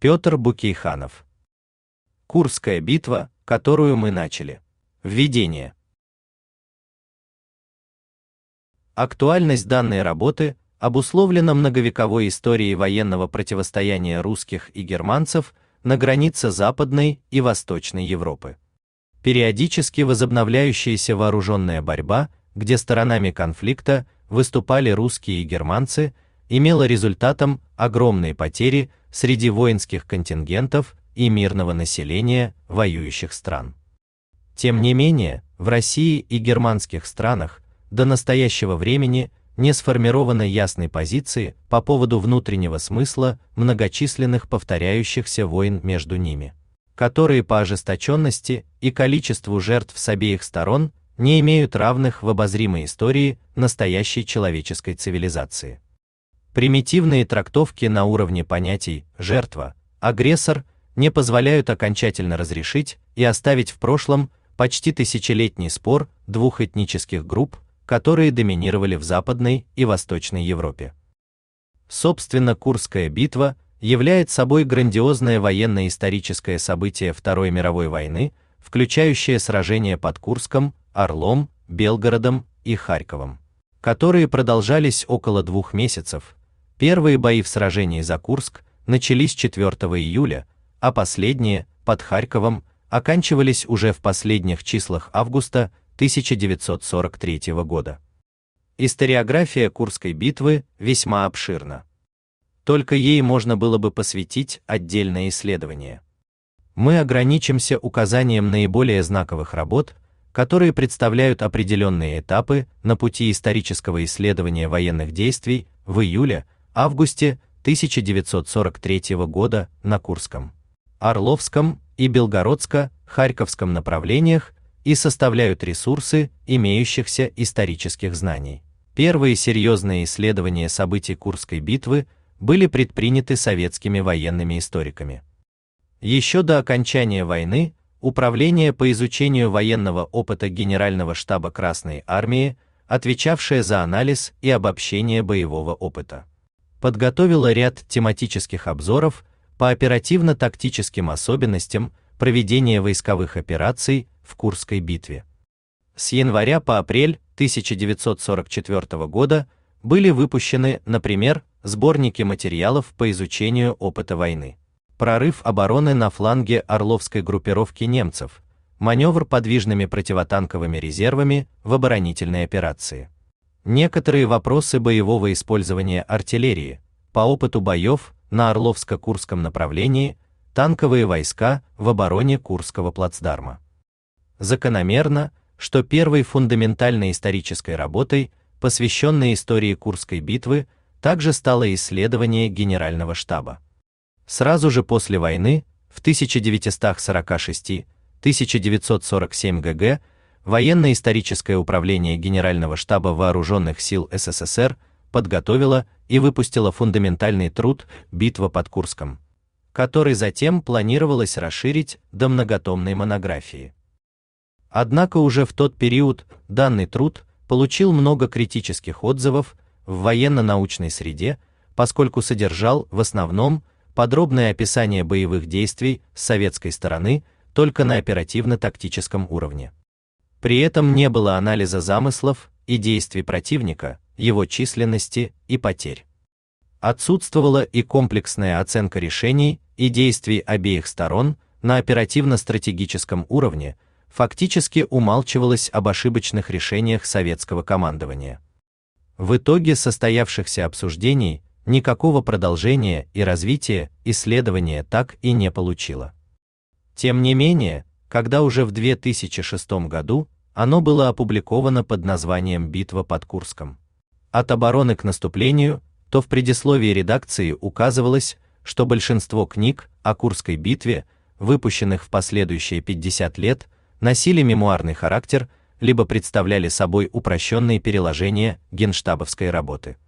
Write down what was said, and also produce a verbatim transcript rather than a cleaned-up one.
Петр Букейханов. Курская битва, которую мы начали. Введение. Актуальность данной работы обусловлена многовековой историей военного противостояния русских и германцев на границе Западной и Восточной Европы. Периодически возобновляющаяся вооруженная борьба, где сторонами конфликта выступали русские и германцы, имела результатом огромные потери среди воинских контингентов и мирного населения воюющих стран. Тем не менее, в России и германских странах до настоящего времени не сформировано ясной позиции по поводу внутреннего смысла многочисленных повторяющихся войн между ними, которые по ожесточенности и количеству жертв с обеих сторон не имеют равных в обозримой истории настоящей человеческой цивилизации. Примитивные трактовки на уровне понятий «жертва», «агрессор» не позволяют окончательно разрешить и оставить в прошлом почти тысячелетний спор двух этнических групп, которые доминировали в Западной и Восточной Европе. Собственно, Курская битва является собой грандиозное военно-историческое событие Второй мировой войны, включающее сражения под Курском, Орлом, Белгородом и Харьковом, которые продолжались около двух месяцев. Первые бои в сражении за Курск начались четвёртого июля, а последние, под Харьковом, оканчивались уже в последних числах августа тысяча девятьсот сорок третьего года. Историография Курской битвы весьма обширна. Только ей можно было бы посвятить отдельное исследование. Мы ограничимся указанием наиболее знаковых работ, которые представляют определенные этапы на пути исторического исследования военных действий в июле-августе тысяча девятьсот сорок третьего года на Курском, Орловском и Белгородско-Харьковском направлениях и составляют ресурсы имеющихся исторических знаний. Первые серьезные исследования событий Курской битвы были предприняты советскими военными историками. Еще до окончания войны Управление по изучению военного опыта Генерального штаба Красной армии, отвечавшее за анализ и обобщение боевого опыта, подготовило ряд тематических обзоров по оперативно-тактическим особенностям проведения войсковых операций в Курской битве. С января по апрель тысяча девятьсот сорок четвёртого года были выпущены, например, сборники материалов по изучению опыта войны. Прорыв обороны на фланге Орловской группировки немцев, маневр подвижными противотанковыми резервами в оборонительной операции. Некоторые вопросы боевого использования артиллерии, по опыту боев на Орловско-Курском направлении, танковые войска в обороне Курского плацдарма. Закономерно, что первой фундаментальной исторической работой, посвященной истории Курской битвы, также стало исследование Генерального штаба. Сразу же после войны, в тысяча девятьсот сорок шестой — тысяча девятьсот сорок седьмом г. Военно-историческое управление Генерального штаба Вооруженных сил СССР подготовило и выпустило фундаментальный труд «Битва под Курском», который затем планировалось расширить до многотомной монографии. Однако уже в тот период данный труд получил много критических отзывов в военно-научной среде, поскольку содержал в основном подробное описание боевых действий с советской стороны только на оперативно-тактическом уровне. При этом не было анализа замыслов и действий противника, его численности и потерь. Отсутствовала и комплексная оценка решений и действий обеих сторон на оперативно-стратегическом уровне, фактически умалчивалось об ошибочных решениях советского командования. В итоге состоявшихся обсуждений никакого продолжения и развития исследование так и не получило. Тем не менее, когда уже в две тысячи шестом году оно было опубликовано под названием «Битва под Курском. От обороны к наступлению», то в предисловии редакции указывалось, что большинство книг о Курской битве, выпущенных в последующие пятьдесят лет, носили мемуарный характер, либо представляли собой упрощенные переложения генштабовской работы.